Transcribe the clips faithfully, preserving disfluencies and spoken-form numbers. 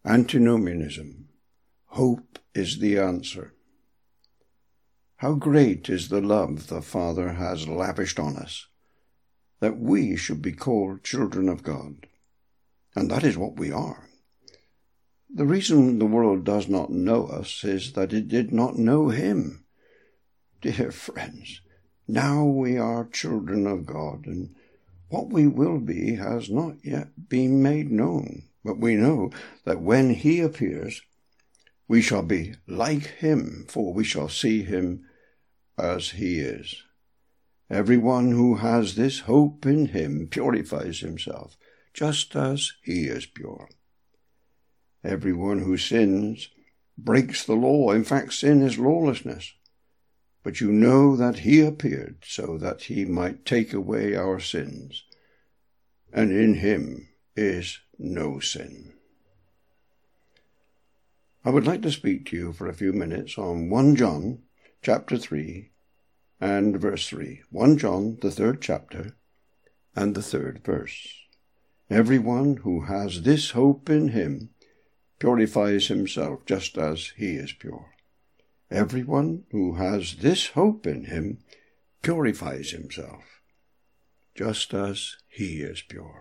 Antinomianism. Hope is the answer. How great is the love the Father has lavished on us, that we should be called children of God. And that is what we are. The reason the world does not know us is that it did not know him. Dear friends, now we are children of God, and what we will be has not yet been made known. But we know that when he appears, we shall be like him, for we shall see him as he is. Everyone who has this hope in him purifies himself, just as he is pure. Everyone who sins breaks the law. In fact, sin is lawlessness. But you know that he appeared so that he might take away our sins, and in him is no sin. I would like to speak to you for a few minutes on First John chapter three and verse three. First John, the third chapter, and the third verse. Everyone who has this hope in him purifies himself just as he is pure. Everyone who has this hope in him purifies himself just as he is pure.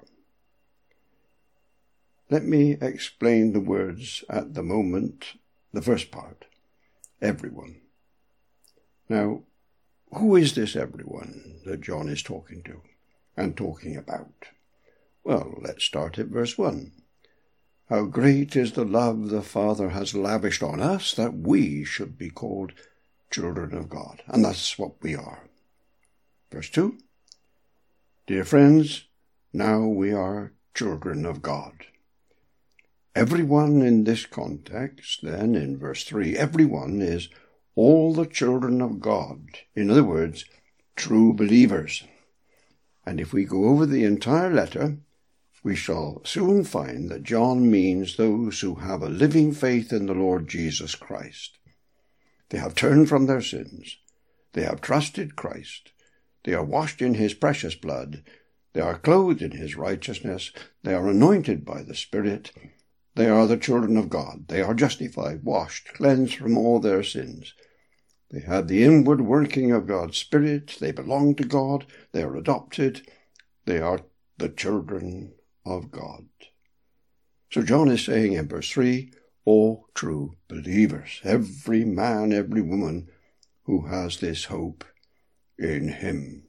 Let me explain the words at the moment, the first part, everyone. Now, who is this everyone that John is talking to and talking about? Well, let's start at verse one. How great is the love the Father has lavished on us that we should be called children of God. And that's what we are. Verse two. Dear friends, now we are children of God. Everyone in this context, then, in verse three, everyone is all the children of God. In other words, true believers. And if we go over the entire letter, we shall soon find that John means those who have a living faith in the Lord Jesus Christ. They have turned from their sins. They have trusted Christ. They are washed in his precious blood. They are clothed in his righteousness. They are anointed by the Spirit. They are the children of God. They are justified, washed, cleansed from all their sins. They have the inward working of God's Spirit. They belong to God. They are adopted. They are the children of God. So John is saying in verse three, all true believers, every man, every woman who has this hope in him.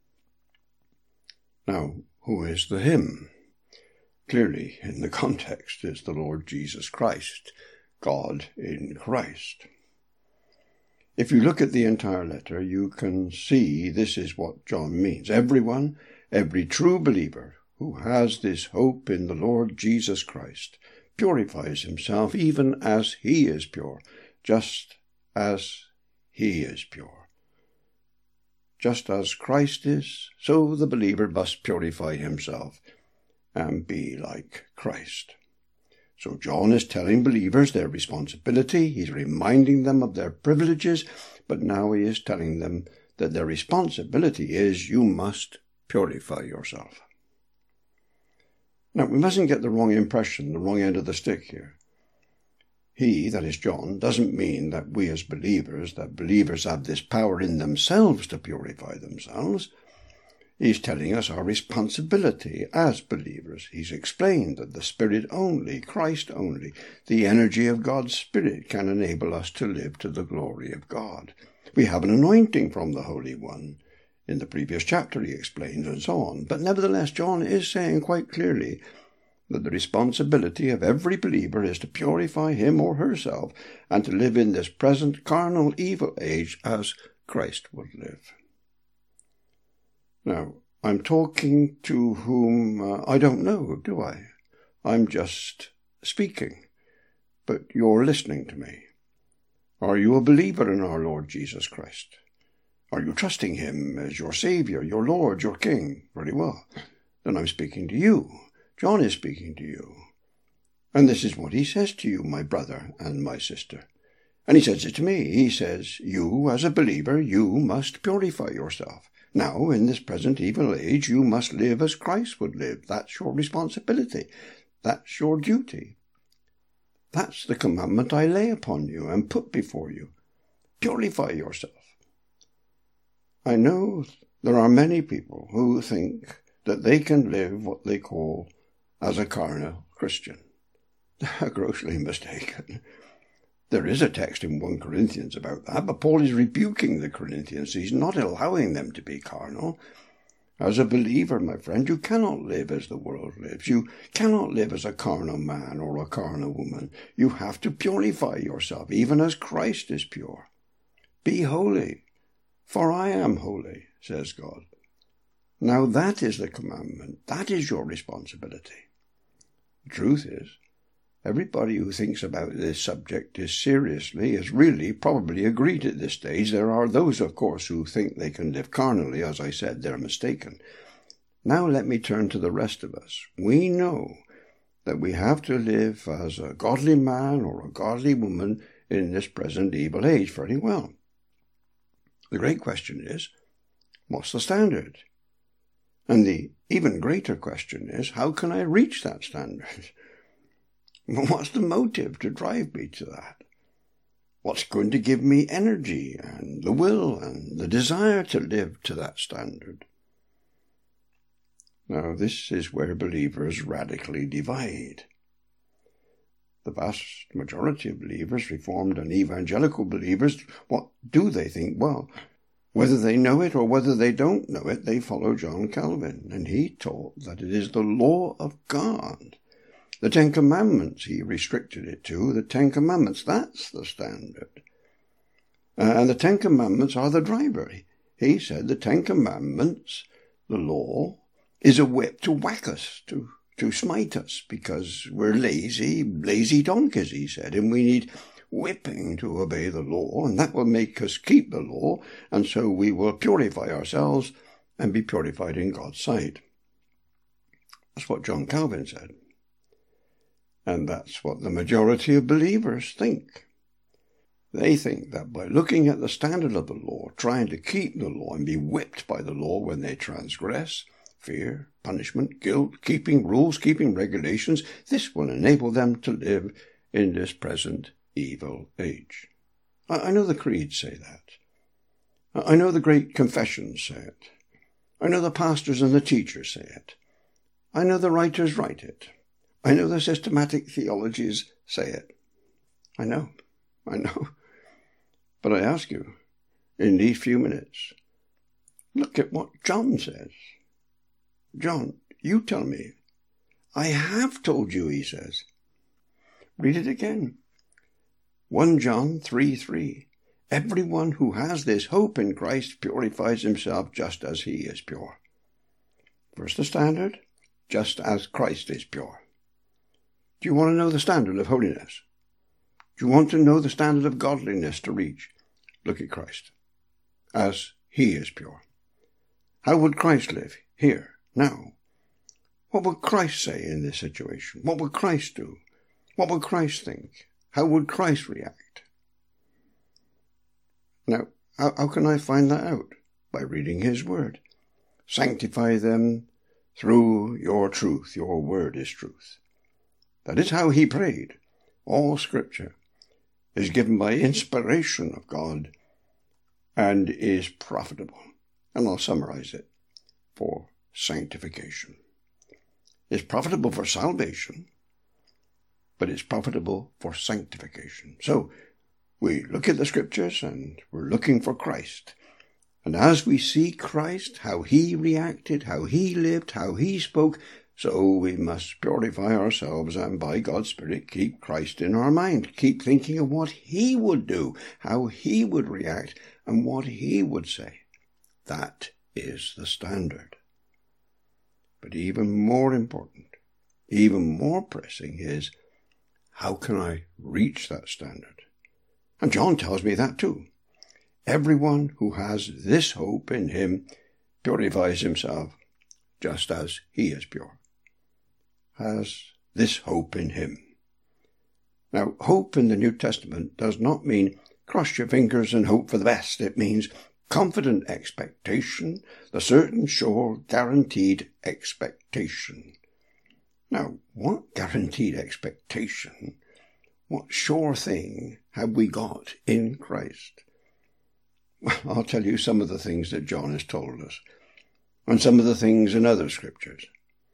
Now, who is the him? Clearly, in the context, is the Lord Jesus Christ, God in Christ. If you look at the entire letter, you can see this is what John means. Everyone, every true believer who has this hope in the Lord Jesus Christ purifies himself even as he is pure, just as he is pure. Just as Christ is, so the believer must purify himself and be like Christ. So John is telling believers their responsibility. He's reminding them of their privileges, but now he is telling them that their responsibility is you must purify yourself. Now, we mustn't get the wrong impression, the wrong end of the stick here. He, that is John, doesn't mean that we as believers, that believers have this power in themselves to purify themselves. He's telling us our responsibility as believers. He's explained that the Spirit only, Christ only, the energy of God's Spirit can enable us to live to the glory of God. We have an anointing from the Holy One. In the previous chapter he explains and so on. But nevertheless, John is saying quite clearly that the responsibility of every believer is to purify him or herself and to live in this present carnal evil age as Christ would live. Now, I'm talking to whom uh, I don't know, do I? I'm just speaking, but you're listening to me. Are you a believer in our Lord Jesus Christ? Are you trusting him as your Saviour, your Lord, your King? Very well. Then I'm speaking to you. John is speaking to you. And this is what he says to you, my brother and my sister. And he says it to me. He says, you, as a believer, you must purify yourself. Now, in this present evil age, you must live as Christ would live. That's your responsibility. That's your duty. That's the commandment I lay upon you and put before you. Purify yourself. I know there are many people who think that they can live what they call as a carnal Christian. They're grossly mistaken. There is a text in First Corinthians about that, but Paul is rebuking the Corinthians. He's not allowing them to be carnal. As a believer, my friend, you cannot live as the world lives. You cannot live as a carnal man or a carnal woman. You have to purify yourself, even as Christ is pure. Be holy, for I am holy, says God. Now that is the commandment. That is your responsibility. The truth is, everybody who thinks about this subject is seriously, is really probably agreed at this stage. There are those, of course, who think they can live carnally. As I said, they're mistaken. Now let me turn to the rest of us. We know that we have to live as a godly man or a godly woman in this present evil age very well. The great question is, what's the standard? And the even greater question is, how can I reach that standard? What's the motive to drive me to that? What's going to give me energy and the will and the desire to live to that standard? Now, this is where believers radically divide. The vast majority of believers, Reformed and evangelical believers, what do they think? Well, whether they know it or whether they don't know it, they follow John Calvin, and he taught that it is the law of God. The Ten Commandments, he restricted it to, the Ten Commandments, that's the standard. Uh, and the Ten Commandments are the driver. He said the Ten Commandments, the law, is a whip to whack us, to, to smite us, because we're lazy, lazy donkeys, he said, and we need whipping to obey the law, and that will make us keep the law, and so we will purify ourselves and be purified in God's sight. That's what John Calvin said. And that's what the majority of believers think. They think that by looking at the standard of the law, trying to keep the law and be whipped by the law when they transgress, fear, punishment, guilt, keeping rules, keeping regulations, this will enable them to live in this present evil age. I know the creeds say that. I know the great confessions say it. I know the pastors and the teachers say it. I know the writers write it. I know the systematic theologies say it. I know, I know. But I ask you, in these few minutes, look at what John says. John, you tell me. I have told you, he says. Read it again. First John three three. Everyone who has this hope in Christ purifies himself just as he is pure. First the standard, just as Christ is pure. Do you want to know the standard of holiness? Do you want to know the standard of godliness to reach? Look at Christ, as he is pure. How would Christ live here, now? What would Christ say in this situation? What would Christ do? What would Christ think? How would Christ react? Now, how, how can I find that out? By reading his word. Sanctify them through your truth. Your word is truth. That is how he prayed. All Scripture is given by inspiration of God and is profitable. And I'll summarize it. For sanctification. It's profitable for salvation, but it's profitable for sanctification. So, we look at the Scriptures and we're looking for Christ. And as we see Christ, how he reacted, how he lived, how he spoke, so we must purify ourselves and by God's Spirit keep Christ in our mind. Keep thinking of what he would do, how he would react, and what he would say. That is the standard. But even more important, even more pressing is, how can I reach that standard? And John tells me that too. Everyone who has this hope in him purifies himself just as he is pure. Has this hope in him. Now, hope in the New Testament does not mean cross your fingers and hope for the best. It means confident expectation, the certain, sure, guaranteed expectation. Now, what guaranteed expectation? What sure thing have we got in Christ? Well, I'll tell you some of the things that John has told us, and some of the things in other scriptures.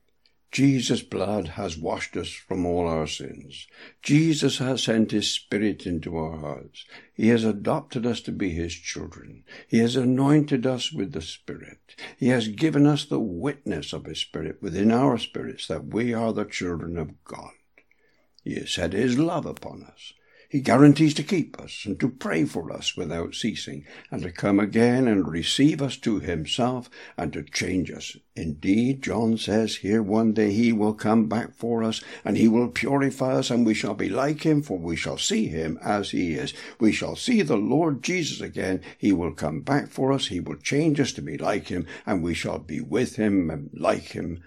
Jesus' blood has washed us from all our sins. Jesus has sent his Spirit into our hearts. He has adopted us to be his children. He has anointed us with the Spirit. He has given us the witness of his Spirit within our spirits that we are the children of God. He has set his love upon us. He guarantees to keep us and to pray for us without ceasing, and to come again and receive us to himself and to change us. Indeed, John says here, one day he will come back for us, and he will purify us, and we shall be like him, for we shall see him as he is. We shall see the Lord Jesus again. He will come back for us. He will change us to be like him, and we shall be with him and like him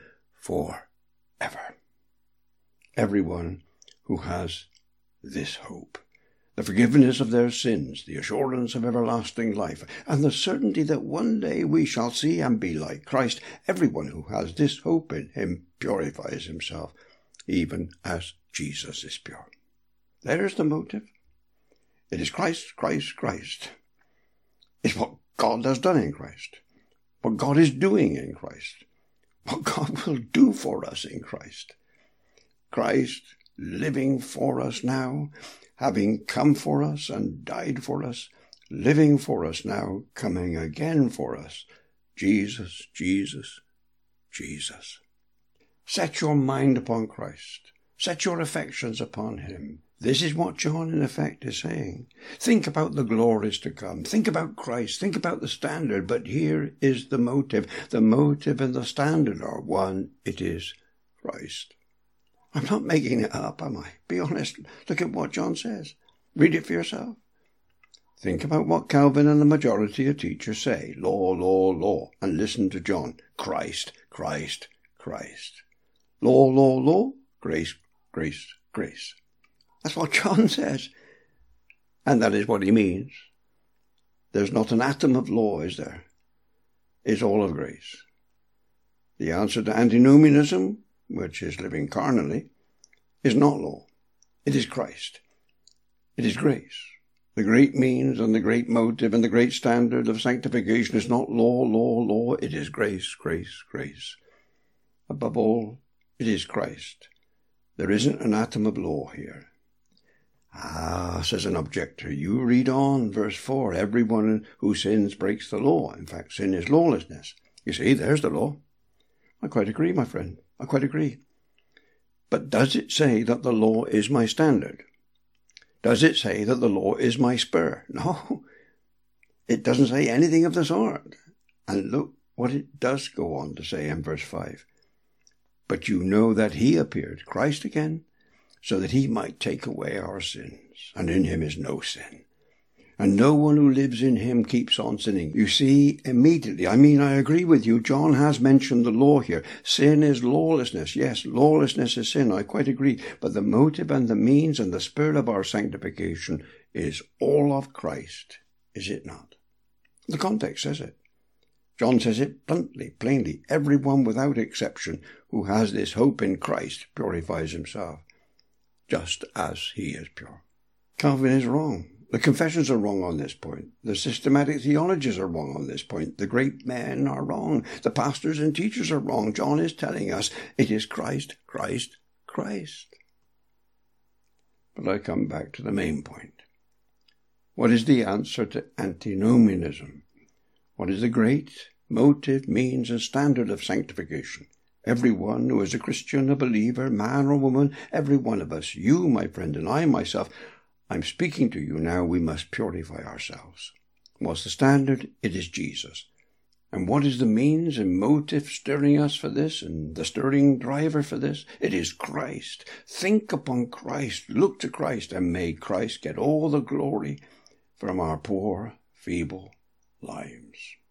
forever. Everyone who has this hope, the forgiveness of their sins, the assurance of everlasting life, and the certainty that one day we shall see and be like Christ, everyone who has this hope in him purifies himself, even as Jesus is pure. There's the motive. It is Christ, Christ, Christ. It's what God has done in Christ, what God is doing in Christ, what God will do for us in Christ. Christ living for us now, having come for us and died for us, living for us now, coming again for us. Jesus, Jesus, Jesus. Set your mind upon Christ. Set your affections upon him. This is what John, in effect, is saying. Think about the glories to come. Think about Christ. Think about the standard. But here is the motive. The motive and the standard are one. It is Christ. I'm not making it up, am I? Be honest. Look at what John says. Read it for yourself. Think about what Calvin and the majority of teachers say. Law, law, law. And listen to John. Christ, Christ, Christ. Law, law, law. Grace, grace, grace. That's what John says. And that is what he means. There's not an atom of law, is there? It's all of grace. The answer to antinomianism, which is living carnally, is not law. It is Christ. It is grace. The great means and the great motive and the great standard of sanctification is not law, law, law. It is grace, grace, grace. Above all, it is Christ. There isn't an atom of law here. Ah, says an objector, you read on, verse four, everyone who sins breaks the law. In fact, sin is lawlessness. You see, there's the law. I quite agree, my friend. I quite agree. But does it say that the law is my standard? Does it say that the law is my spur? No. It doesn't say anything of the sort. And look what it does go on to say in verse five. But you know that he appeared, Christ again, so that he might take away our sins. And in him is no sin. And no one who lives in him keeps on sinning. You see, immediately, I mean, I agree with you, John has mentioned the law here. Sin is lawlessness. Yes, lawlessness is sin. I quite agree. But the motive and the means and the spirit of our sanctification is all of Christ, is it not? The context says it. John says it bluntly, plainly. Everyone without exception who has this hope in Christ purifies himself, just as he is pure. Calvin is wrong. The confessions are wrong on this point. The systematic theologies are wrong on this point. The great men are wrong. The pastors and teachers are wrong. John is telling us it is Christ, Christ, Christ. But I come back to the main point. What is the answer to antinomianism? What is the great motive, means, and standard of sanctification? Everyone who is a Christian, a believer, man or woman, every one of us, you, my friend, and I, myself, I'm speaking to you now, we must purify ourselves. What's the standard? It is Jesus. And what is the means and motive stirring us for this, and the stirring driver for this? It is Christ. Think upon Christ, look to Christ, and may Christ get all the glory from our poor, feeble lives.